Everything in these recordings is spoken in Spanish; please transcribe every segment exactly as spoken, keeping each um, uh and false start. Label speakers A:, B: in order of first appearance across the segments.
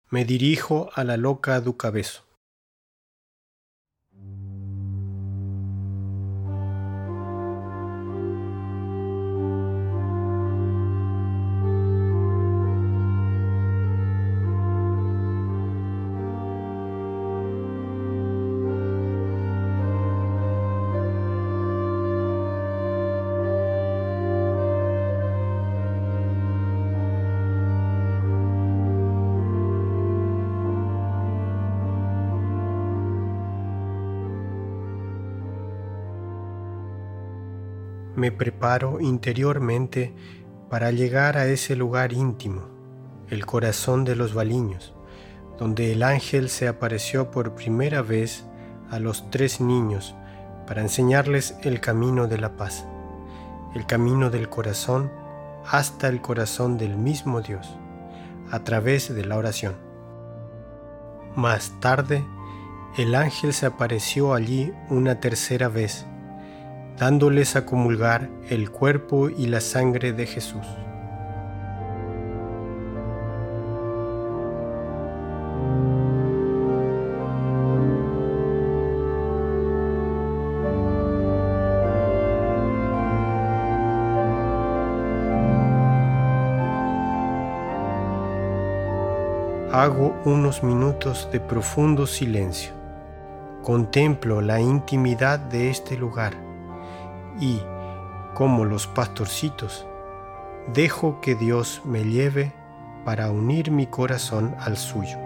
A: Me dirijo a la Loca do Cabeço. Me preparo interiormente para llegar a ese lugar íntimo, el corazón de los Baliños, donde el ángel se apareció por primera vez a los tres niños para enseñarles el camino de la paz, el camino del corazón hasta el corazón del mismo Dios, a través de la oración. Más tarde, el ángel se apareció allí una tercera vez, dándoles a comulgar el cuerpo y la sangre de Jesús. Hago unos minutos de profundo silencio. Contemplo la intimidad de este lugar y, como los pastorcitos, dejo que Dios me lleve para unir mi corazón al suyo.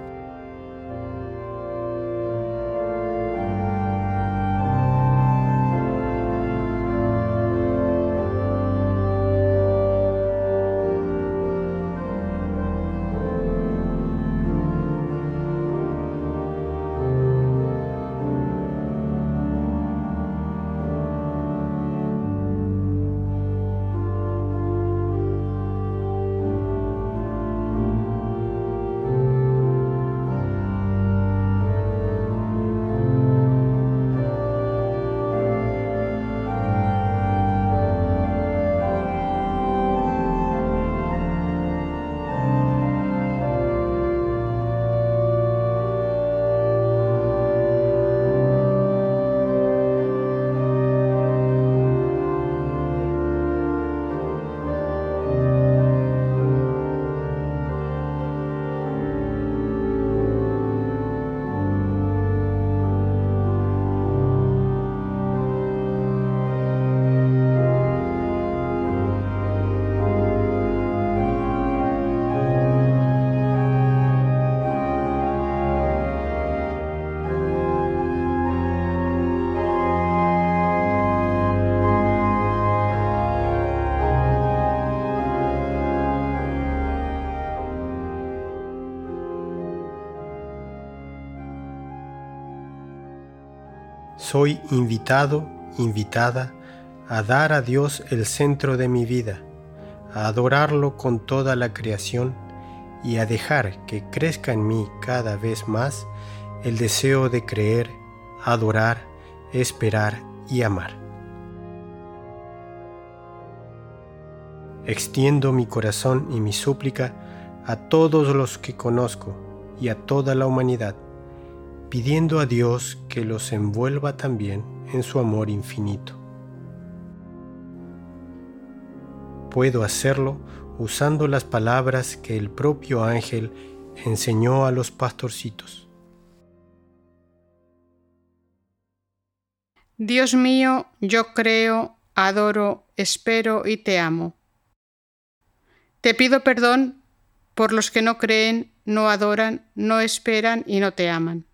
A: Soy invitado, invitada a dar a Dios el centro de mi vida, a adorarlo con toda la creación y a dejar que crezca en mí cada vez más el deseo de creer, adorar, esperar y amar. Extiendo mi corazón y mi súplica a todos los que conozco y a toda la humanidad, pidiendo a Dios que los envuelva también en su amor infinito. Puedo hacerlo usando las palabras que el propio ángel enseñó a los pastorcitos.
B: Dios mío, yo creo, adoro, espero y te amo. Te pido perdón por los que no creen, no adoran, no esperan y no te aman.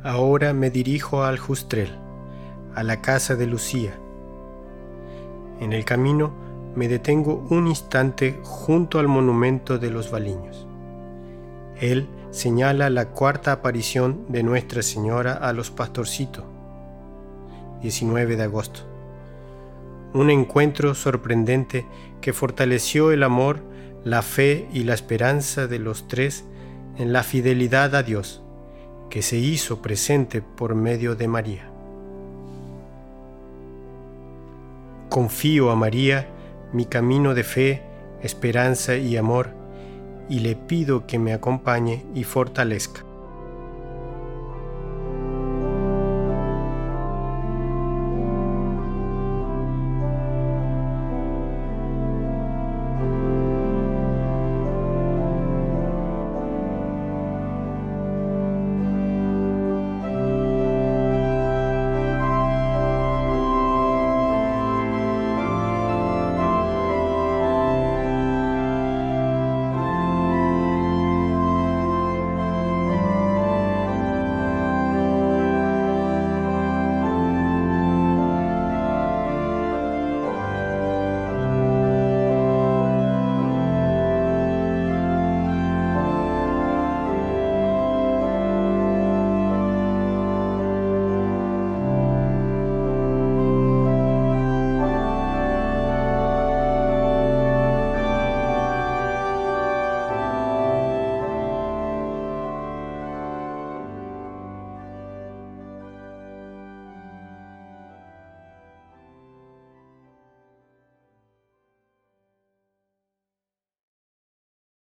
A: Ahora me dirijo al Justrel, a la casa de Lucía. En el camino me detengo un instante junto al monumento de los Baliños. Él señala la cuarta aparición de Nuestra Señora a los pastorcitos, diecinueve de agosto. Un encuentro sorprendente que fortaleció el amor, la fe y la esperanza de los tres en la fidelidad a Dios, que se hizo presente por medio de María. Confío a María mi camino de fe, esperanza y amor, y le pido que me acompañe y fortalezca.